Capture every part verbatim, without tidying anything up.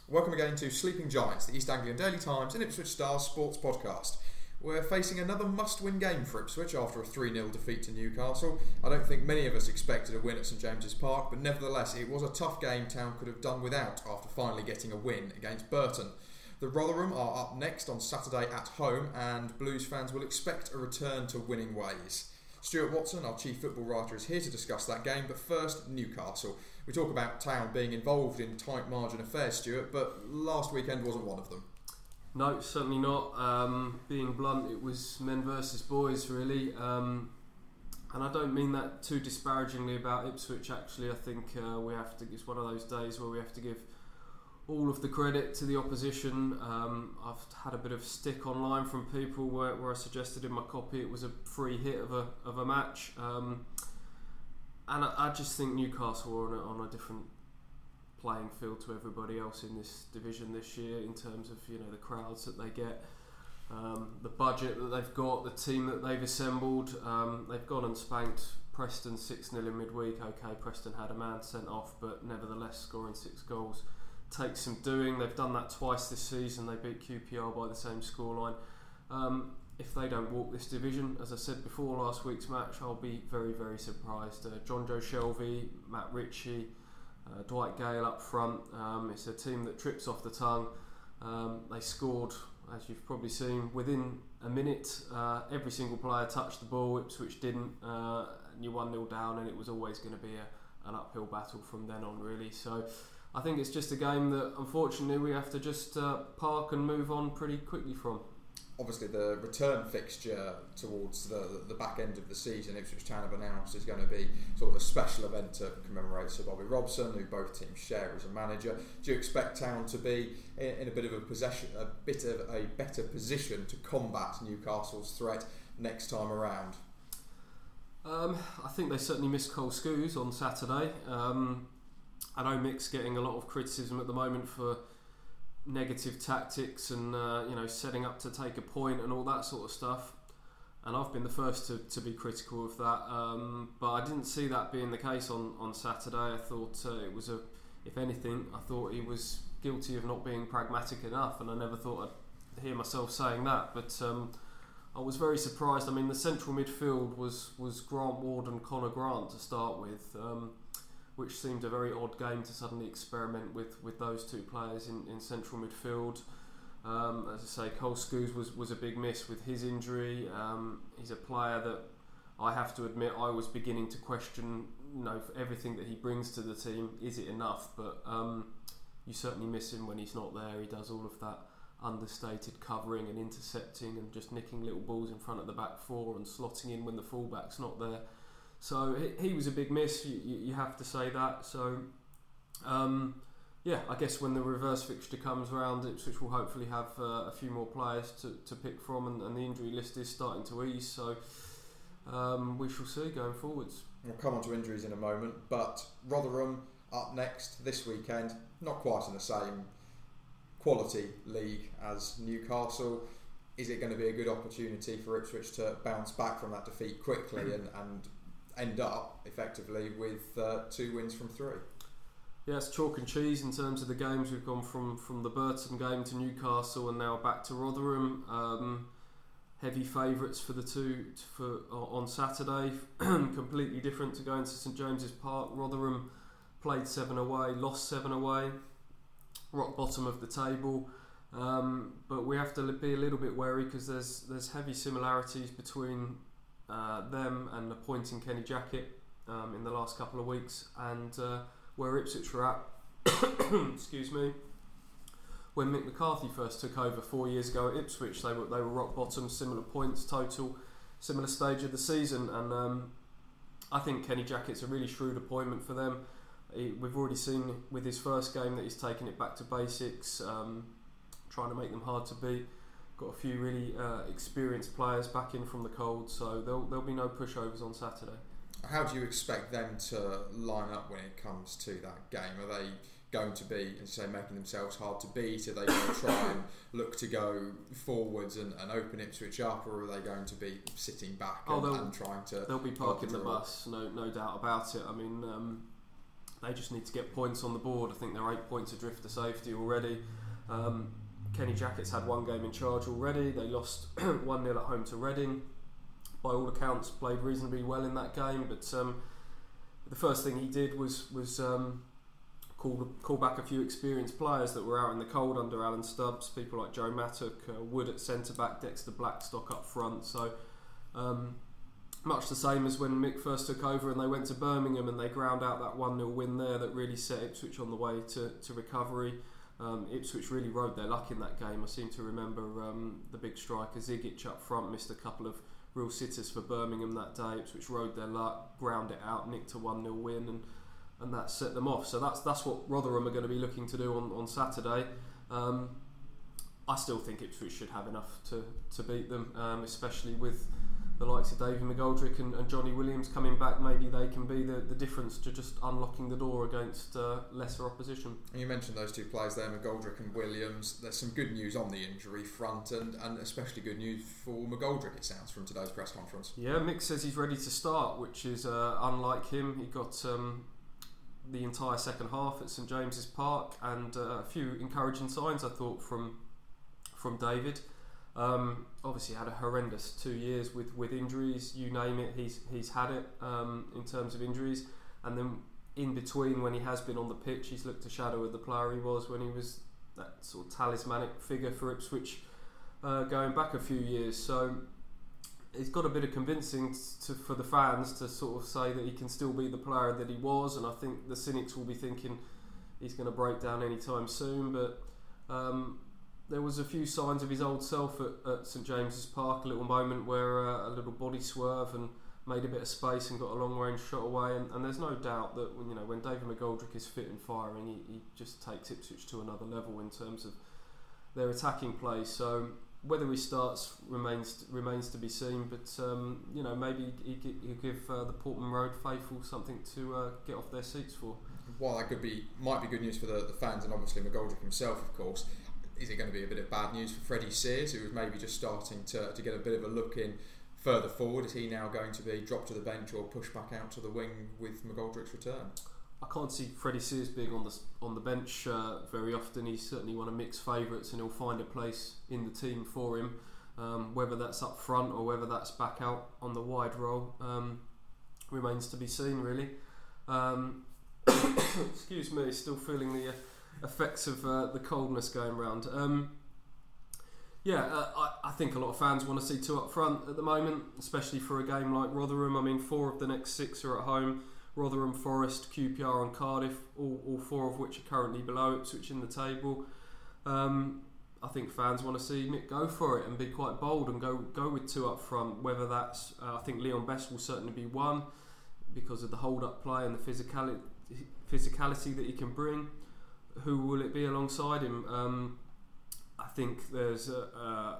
Welcome again to Sleeping Giants, the East Anglian Daily Times and Ipswich Stars sports podcast. We're facing another must-win game for Ipswich after a three nil defeat to Newcastle. I don't think many of us expected a win at St James's Park, but nevertheless it was a tough game Town could have done without after finally getting a win against Burton. The Rotherham are up next on Saturday at home, and Blues fans will expect a return to winning ways. Stuart Watson, our chief football writer, is here to discuss that game, but first, Newcastle. We talk about Town being involved in tight margin affairs, Stuart, but last weekend wasn't one of them. No, certainly not. Um, being blunt, it was men versus boys, really. Um, and I don't mean that too disparagingly about Ipswich, actually. I think uh, we have to. It's one of those days where we have to give all of the credit to the opposition. Um, I've had a bit of stick online from people where, where I suggested in my copy it was a free hit of a of a match, um, and I, I just think Newcastle are on a, on a different playing field to everybody else in this division this year in terms of you know the crowds that they get, um, the budget that they've got, the team that they've assembled. Um, they've gone and spanked Preston six nil in midweek. Okay, Preston had a man sent off, but nevertheless scoring six goals takes some doing. They've done that twice this season. They beat Q P R by the same scoreline. Um, if they don't walk this division, as I said before last week's match, I'll be very, very surprised. Uh, John Joe Shelvey, Matt Ritchie, uh, Dwight Gale up front. Um, it's a team that trips off the tongue. Um, they scored, as you've probably seen, within a minute. Uh, every single player touched the ball. Ipswich didn't. Uh, and you're one nil down, and it was always going to be a, an uphill battle from then on, really. So I think it's just a game that unfortunately we have to just uh, park and move on pretty quickly from. Obviously the return fixture towards the the back end of the season, Ipswich Town have announced, is going to be sort of a special event to commemorate Sir Bobby Robson, who both teams share as a manager. Do you expect Town to be in, in a bit of a possession, a bit of a better position to combat Newcastle's threat next time around? Um, I think they certainly missed Cole Scouse on Saturday. Um, I know Mick's getting a lot of criticism at the moment for negative tactics and uh, you know setting up to take a point and all that sort of stuff, and I've been the first to, to be critical of that, um, but I didn't see that being the case on, on Saturday. I thought uh, it was a, if anything, I thought he was guilty of not being pragmatic enough, and I never thought I'd hear myself saying that, but um, I was very surprised. I mean, the central midfield was, was Grant Ward and Connor Grant to start with, um, which seemed a very odd game to suddenly experiment with, with those two players in, in central midfield. Um, as I say, Cole Scouse was, was a big miss with his injury. Um, he's a player that I have to admit I was beginning to question, you know, for everything that he brings to the team, is it enough? But um, you certainly miss him when he's not there. He does all of that understated covering and intercepting and just nicking little balls in front of the back four and slotting in when the fullback's not there. So he, he was a big miss, you, you have to say that. So um, yeah, I guess when the reverse fixture comes around, Ipswich will hopefully have uh, a few more players to, to pick from, and, and the injury list is starting to ease, so um, we shall see going forwards. We'll come on to injuries in a moment, but Rotherham up next this weekend, not quite in the same quality league as Newcastle. Is it going to be a good opportunity for Ipswich to bounce back from that defeat quickly and, and end up effectively with uh, two wins from three? Yeah, it's chalk and cheese in terms of the games. We've gone from, from the Burton game to Newcastle and now back to Rotherham. Um, heavy favourites for the two for on Saturday. Completely different to going to St James's Park. Rotherham played seven away, lost seven away, rock bottom of the table. Um, but we have to be a little bit wary because there's there's heavy similarities between uh, them and appointing Kenny Jackett um, in the last couple of weeks, and uh, where Ipswich were at excuse me when Mick McCarthy first took over four years ago at Ipswich. They were they were rock bottom, similar points total, similar stage of the season, and um, I think Kenny Jackett's a really shrewd appointment for them. He, we've already seen with his first game that he's taken it back to basics, um, trying to make them hard to beat. Got a few really uh, experienced players back in from the cold, so there'll, there'll be no pushovers on Saturday. How do you expect them to line up when it comes to that game? Are they going to be, as you say, making themselves hard to beat? Are they going to try and look to go forwards and, and open Ipswich up, or are they going to be sitting back and, oh, and trying to... They'll be parking the bus, no no doubt about it. I mean, um, they just need to get points on the board. I think they're eight points adrift to safety already. Um, Kenny Jackett's had one game in charge already. They lost one nil at home to Reading. By all accounts, played reasonably well in that game, but um, the first thing he did was was um, call call back a few experienced players that were out in the cold under Alan Stubbs. People like Joe Mattock, uh, Wood at centre back, Dexter Blackstock up front. So um, much the same as when Mick first took over and they went to Birmingham and they ground out that one nil win there that really set Ipswich on the way to, to recovery. Um, Ipswich really rode their luck in that game. I seem to remember um, the big striker Zigic up front missed a couple of real sitters for Birmingham that day. Ipswich rode their luck, ground it out, nicked a one nil win, and, and that set them off. So that's that's what Rotherham are going to be looking to do on, on Saturday. Um, I still think Ipswich should have enough to, to beat them, um, especially with the likes of Davy McGoldrick and, and Johnny Williams coming back. Maybe they can be the, the difference to just unlocking the door against uh, lesser opposition. And you mentioned those two players there, McGoldrick and Williams. There's some good news on the injury front, and, and especially good news for McGoldrick, it sounds, from today's press conference. Yeah, Mick says he's ready to start, which is uh, unlike him. He got um, the entire second half at St James's Park, and uh, a few encouraging signs, I thought, from from David. Um, obviously had a horrendous two years with, with injuries, you name it, he's he's had it um, in terms of injuries, and then in between when he has been on the pitch he's looked a shadow of the player he was when he was that sort of talismanic figure for Ipswich uh, going back a few years. So he's got a bit of convincing to, for the fans to sort of say that he can still be the player that he was, and I think the cynics will be thinking he's going to break down anytime soon, but um, there was a few signs of his old self at, at St James's Park, a little moment where uh, a little body swerve and made a bit of space and got a long range shot away, and, and there's no doubt that when, you know, when David McGoldrick is fit and firing, he, he just takes Ipswich to another level in terms of their attacking play. So whether he starts remains remains to be seen, but um, you know, maybe he he'll give uh, the Portman Road faithful something to uh, get off their seats for. While that could be might be good news for the, the fans and obviously McGoldrick himself, of course, is it going to be a bit of bad news for Freddie Sears, who was maybe just starting to, to get a bit of a look in further forward? Is he now going to be dropped to the bench or pushed back out to the wing with McGoldrick's return? I can't see Freddie Sears being on the on the bench uh, very often. He's certainly one of Mick's favourites, and he'll find a place in the team for him. Um, whether that's up front or whether that's back out on the wide role um, remains to be seen, really. Um, excuse me, still feeling the Uh, effects of uh, the coldness going round. Um, yeah, uh, I, I think a lot of fans want to see two up front at the moment, especially for a game like Rotherham. I mean, four of the next six are at home. Rotherham, Forest, Q P R and Cardiff, all, all four of which are currently below Ipswich in the table. Um, I think fans want to see Mick go for it and be quite bold and go go with two up front. Whether that's, uh, I think Leon Best will certainly be one because of the hold-up play and the physicality, physicality that he can bring. Who will it be alongside him? Um, I think there's a, a,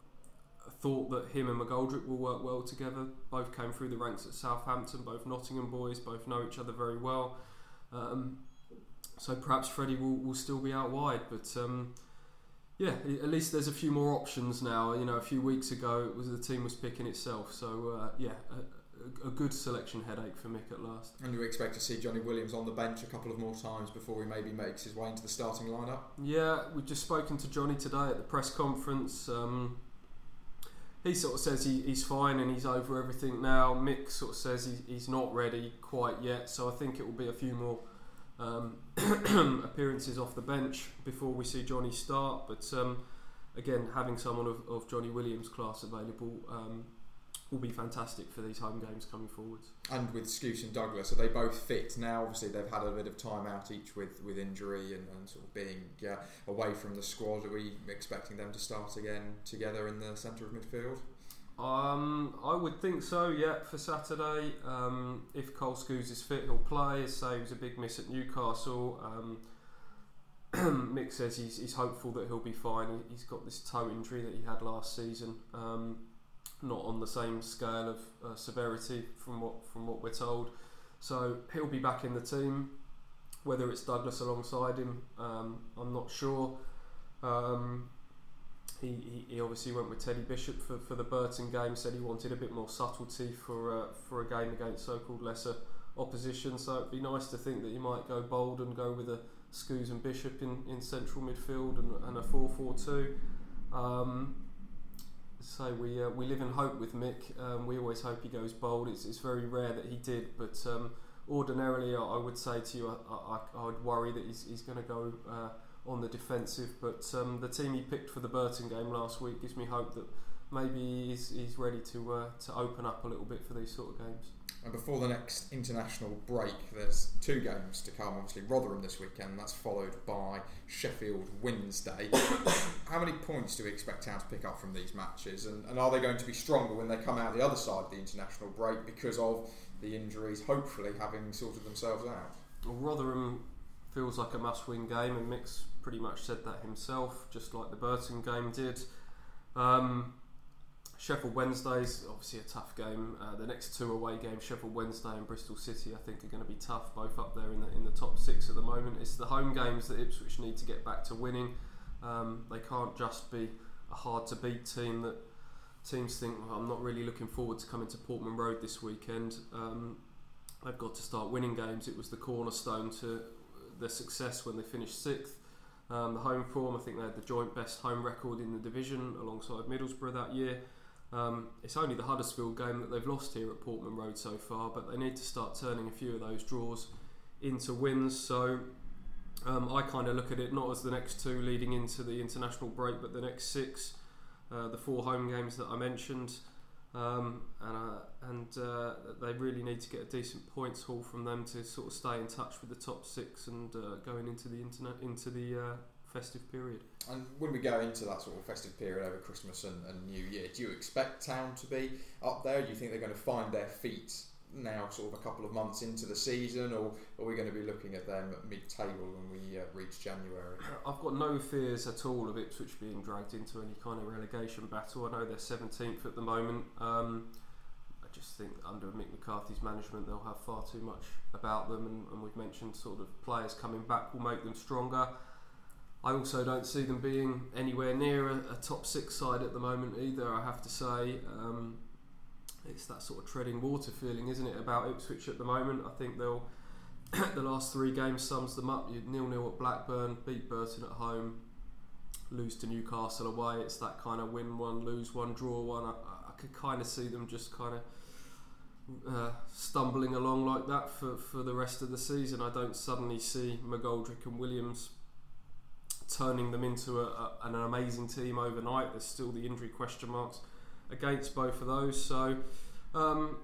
a thought that him and McGoldrick will work well together. Both came through the ranks at Southampton, both Nottingham boys, both know each other very well. Um, so perhaps Freddie will, will still be out wide, but um, yeah, at least there's a few more options now. You know, a few weeks ago it was the team was picking itself. So uh, yeah. A, A good selection headache for Mick at last. And you expect to see Johnny Williams on the bench a couple of more times before he maybe makes his way into the starting lineup? Yeah, we've just spoken to Johnny today at the press conference. Um, he sort of says he, he's fine and he's over everything now. Mick sort of says he, he's not ready quite yet, so I think it will be a few more um, appearances off the bench before we see Johnny start. But um, again, having someone of, of Johnny Williams' class available um, will be fantastic for these home games coming forwards. And with Skuse and Douglas, are they both fit now? Obviously they've had a bit of time out each with, with injury and, and sort of being yeah, away from the squad. Are we expecting them to start again together in the centre of midfield? Um, I would think so, yeah, for Saturday. Um, if Cole Skuse is fit, he'll play. As say, he was a big miss at Newcastle. Um, Mick says he's, he's hopeful that he'll be fine. He's got this toe injury that he had last season. Um, not on the same scale of uh, severity from what from what we're told, so he'll be back in the team. Whether it's Douglas alongside him, um, I'm not sure. Um, he, he he obviously went with Teddy Bishop for, for the Burton game. Said he wanted a bit more subtlety for uh, for a game against so-called lesser opposition. So it'd be nice to think that you might go bold and go with a Schoos and Bishop in, in central midfield and, and a four four two. Um, so we uh, we live in hope with Mick. Um, we always hope he goes bold. It's it's very rare that he did, but um, ordinarily I, I would say to you I, I, I would worry that he's he's going to go uh, on the defensive. But um, the team he picked for the Burton game last week gives me hope that maybe he's he's ready to uh, to open up a little bit for these sort of games. And before the next international break, there's two games to come. Obviously, Rotherham this weekend. That's followed by Sheffield Wednesday. How many points do we expect Town to pick up from these matches? And, and are they going to be stronger when they come out the other side of the international break because of the injuries, hopefully having sorted themselves out? Well, Rotherham feels like a must-win game, and Mick's pretty much said that himself, just like the Burton game did. Um, Sheffield Wednesday's obviously a tough game. Uh, the next two away games, Sheffield Wednesday and Bristol City, I think are going to be tough, both up there in the in the top six at the moment. It's the home games that Ipswich need to get back to winning. Um, they can't just be a hard to beat team that teams think, well, I'm not really looking forward to coming to Portman Road this weekend. Um, they've got to start winning games. It was the cornerstone to their success when they finished sixth. Um, the home form, I think they had the joint best home record in the division alongside Middlesbrough that year. Um, it's only the Huddersfield game that they've lost here at Portman Road so far, but they need to start turning a few of those draws into wins. So um, I kind of look at it not as the next two leading into the international break, but the next six, uh, the four home games that I mentioned, um, and uh, and uh, they really need to get a decent points haul from them to sort of stay in touch with the top six and uh, going into the internet into the uh, festive period. And when we go into that sort of festive period over Christmas and, and New Year, do you expect Town to be up there? Do you think they're going to find their feet now, sort of a couple of months into the season, or are we going to be looking at them at mid-table when we uh, reach January? I've got no fears at all of Ipswich being dragged into any kind of relegation battle. I know they're seventeenth at the moment. Um, I just think under Mick McCarthy's management they'll have far too much about them, and, and we've mentioned sort of players coming back will make them stronger. I also don't see them being anywhere near a, a top six side at the moment either, I have to say. Um, it's that sort of treading water feeling, isn't it, about Ipswich at the moment. I think they'll the last three games sums them up. You nil nil at Blackburn, beat Burton at home, lose to Newcastle away. It's that kind of win one, lose one, draw one. I, I could kind of see them just kind of uh, stumbling along like that for, for the rest of the season. I don't suddenly see McGoldrick and Williams turning them into a, a, an amazing team overnight. There's still the injury question marks against both of those. So um,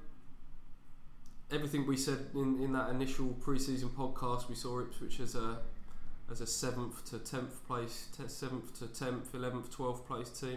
everything we said in, in that initial pre-season podcast, we saw Ipswich as a as a seventh to tenth place, seventh to tenth, eleventh, twelfth place team.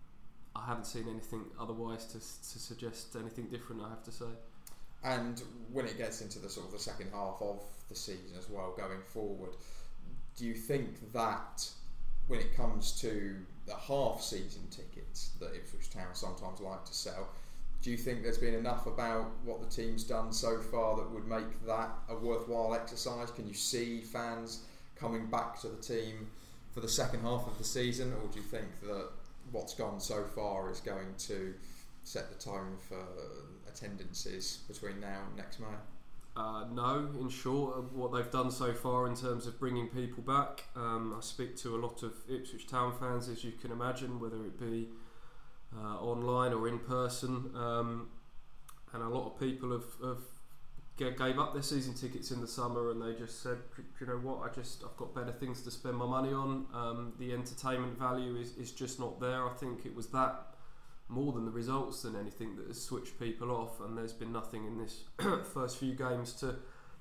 I haven't seen anything otherwise to to suggest anything different, I have to say. And when it gets into the sort of the second half of the season as well, going forward, do you think that when it comes to the half-season tickets that Ipswich Town sometimes like to sell, do you think there's been enough about what the team's done so far that would make that a worthwhile exercise? Can you see fans coming back to the team for the second half of the season, or do you think that what's gone so far is going to set the tone for attendances between now and next May? Uh, no, in short, what they've done so far in terms of bringing people back. Um, I speak to a lot of Ipswich Town fans, as you can imagine, whether it be uh, online or in person, um, and a lot of people have, have g- gave up their season tickets in the summer, and they just said, you know what, I just I've got better things to spend my money on. Um, the entertainment value is, is just not there. I think it was that more than the results than anything that has switched people off, and there's been nothing in this first few games to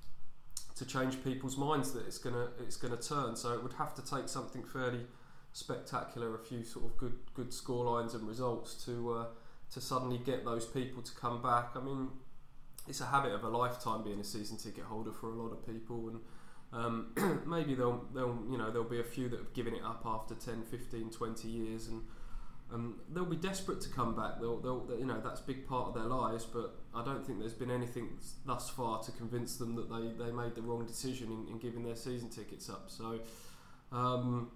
to change people's minds that it's gonna it's gonna turn. So it would have to take something fairly spectacular, a few sort of good good score lines and results to uh, to suddenly get those people to come back. I mean, it's a habit of a lifetime being a season ticket holder for a lot of people, and um, maybe they'll they'll you know there'll be a few that have given it up after ten, fifteen, twenty years, and Um, they'll be desperate to come back. They'll, they'll, you know, that's a big part of their lives. But I don't think there's been anything thus far to convince them that they, they made the wrong decision in, in giving their season tickets up. So um,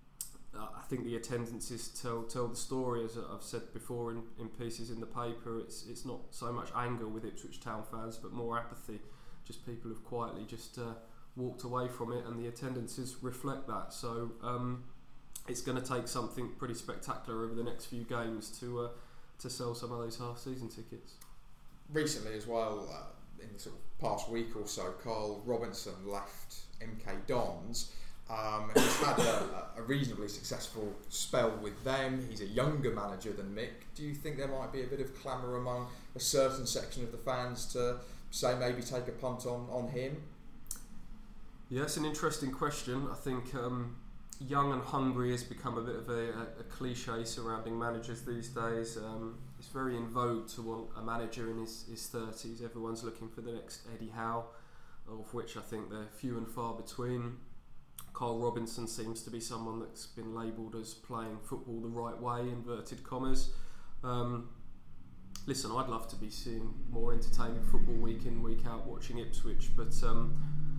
I think the attendances tell tell the story, as I've said before in, in pieces in the paper. It's it's not so much anger with Ipswich Town fans, but more apathy, just people have quietly just uh, walked away from it, and the attendances reflect that. So um, it's going to take something pretty spectacular over the next few games to uh, to sell some of those half-season tickets. Recently as well, uh, in the sort of past week or so, Carl Robinson left M K Dons. Um, he's had a, a reasonably successful spell with them. He's a younger manager than Mick. Do you think there might be a bit of clamour among a certain section of the fans to say maybe take a punt on, on him? Yeah, it's an interesting question. I think um, young and hungry has become a bit of a, a, a cliche surrounding managers these days. Um, it's very in vogue to want a manager in his, his thirties. Everyone's looking for the next Eddie Howe, of which I think they're few and far between. Carl Robinson seems to be someone that's been labelled as playing football the right way, inverted commas. Um, listen, I'd love to be seeing more entertaining football week in, week out, watching Ipswich, but um,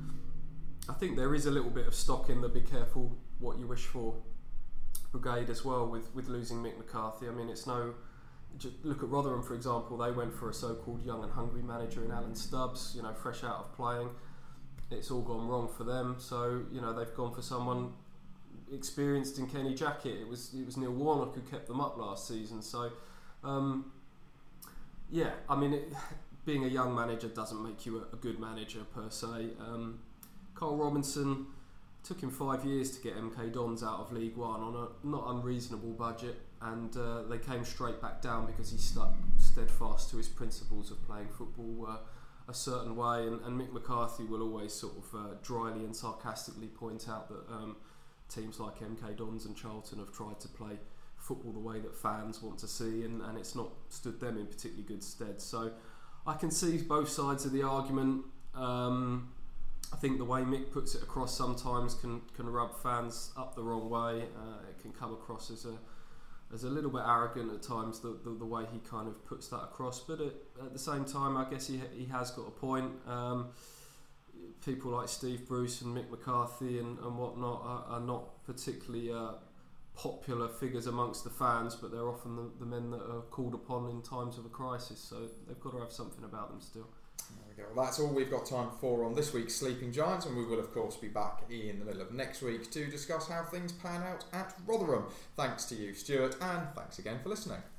I think there is a little bit of stock in the be careful what you wish for brigade as well with, with losing Mick McCarthy. I mean, it's no... Just look at Rotherham, for example. They went for a so-called young and hungry manager in Alan Stubbs, you know, fresh out of playing. It's all gone wrong for them, so you know they've gone for someone experienced in Kenny Jackett. It was it was Neil Warnock who kept them up last season. So um, yeah, I mean, it, being a young manager doesn't make you a, a good manager per se. Um, Carl Robinson, took him five years to get M K Dons out of League One on a not unreasonable budget, and uh, they came straight back down because he stuck steadfast to his principles of playing football Uh, a certain way, and, and Mick McCarthy will always sort of uh, dryly and sarcastically point out that um, teams like M K Dons and Charlton have tried to play football the way that fans want to see, and, and it's not stood them in particularly good stead. So I can see both sides of the argument. Um, I think the way Mick puts it across sometimes can, can rub fans up the wrong way. Uh, it can come across as a as a little bit arrogant at times, the, the, the way he kind of puts that across, but at, at the same time I guess he he has got a point. Um, people like Steve Bruce and Mick McCarthy and, and whatnot are, are not particularly uh, popular figures amongst the fans, but they're often the, the men that are called upon in times of a crisis, so they've got to have something about them still. There we go. Well, that's all we've got time for on this week's Sleeping Giants, and we will of course be back in the middle of next week to discuss how things pan out at Rotherham. Thanks to you, Stuart, and thanks again for listening.